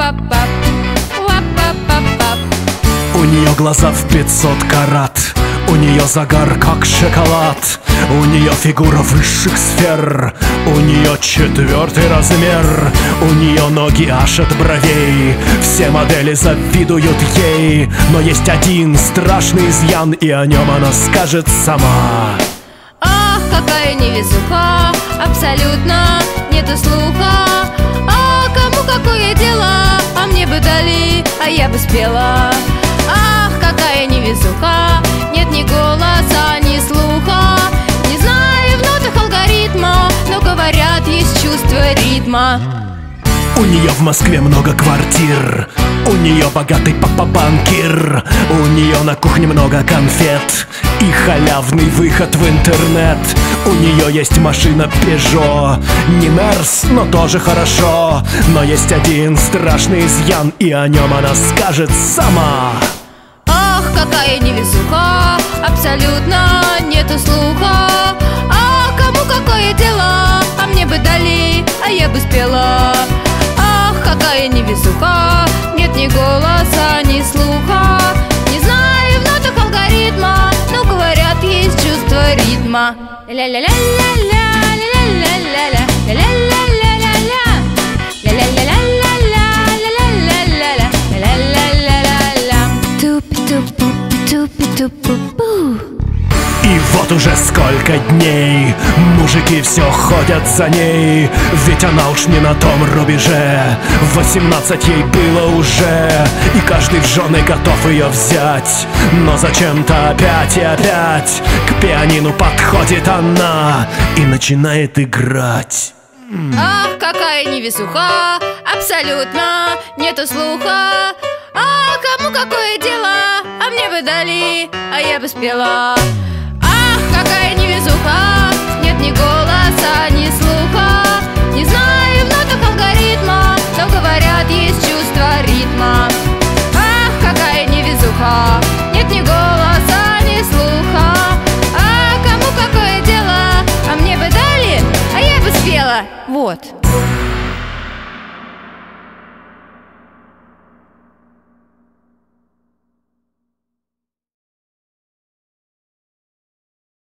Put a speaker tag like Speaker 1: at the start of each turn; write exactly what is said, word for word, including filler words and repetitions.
Speaker 1: Уап-пап-пап, уап-пап-пап-пап.
Speaker 2: У нее глаза в пятьсот карат, у нее загар как шоколад, у нее фигура высших сфер, у нее четвертый размер, у нее ноги аж от бровей. Все модели завидуют ей, но есть один страшный изъян, и о нем она скажет сама.
Speaker 1: Ах, какая невезуха, абсолютно нету слуха. А кому какое дело, а мне бы дали, а я бы спела. Ах, какая невезуха, нет ни голоса, ни слуха. Не знаю в нотах алгоритма, но говорят, есть чувство ритма.
Speaker 2: У нее в Москве много квартир, у нее богатый папа-банкир, у нее на кухне много конфет и халявный выход в интернет. У нее есть машина Peugeot, не Мерс, но тоже хорошо. Но есть один страшный изъян, и о нем она скажет сама.
Speaker 1: Ах, какая невезуха, абсолютно нету слуха. А кому какое дело, а мне бы дали, а я бы спела. Ах, какая невезуха, нет ни голоса, ни слуха. Не знаю в нотах алгоритма, но говорят, есть чувство ритма. Ля-ля-ля-ля-ля, ля-ля-ля-ля-ля, ля-ля-ля-ля-ля, ля-ля-ля-ля-ля, ля-ля-ля-ля-ля, ля-ля-ля-ля-ля. Тупи-тупи-тупи-тупи-пу.
Speaker 2: И вот уже сколько дней мужики все ходят за ней, ведь она уж не на том рубеже. Восемнадцать ей было уже, и каждый в жены готов ее взять. Но зачем-то опять и опять к пианину подходит она и начинает играть.
Speaker 1: Ах, какая невезуха, абсолютно нету слуха. А кому какое дело, а мне бы дали, а я бы спела. Ах, какая невезуха, нет ни голоса, ни слуха. Не знаю в нотах алгоритма, но говорят, есть чувство ритма. Ах, какая невезуха, нет ни голоса, ни слуха. А кому какое дело, а мне бы дали, а я бы спела. Вот.